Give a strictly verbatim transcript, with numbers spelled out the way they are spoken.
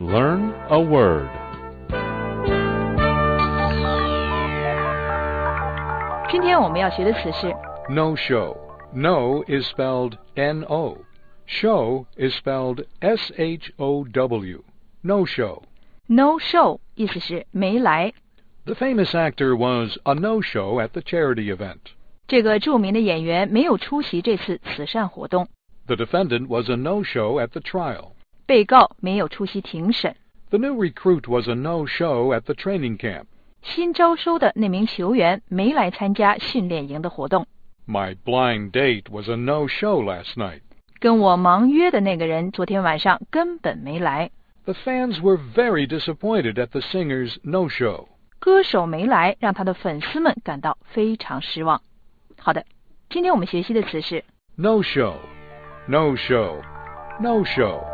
Learn a word. 今天我们要学的词是 No show. No is spelled N O. Show is spelled S H O W. No show. no show， 意思是没来。 The famous actor was a no-show at the charity event. 这个著名的演员没有出席这次慈善活动。 The defendant was a no-show at the trial. 被告没有出席庭审。 The new recruit was a no-show at the training camp. 新招收的那名球员没来参加训练营的活动。 My blind date was a no-show last night. 跟我盲约的那个人昨天晚上根本没来。 The fans were very disappointed at the singer's no-show. 歌手没来，让他的粉丝们感到非常失望。好的，今天我们学习的词是 No show. No show. No show.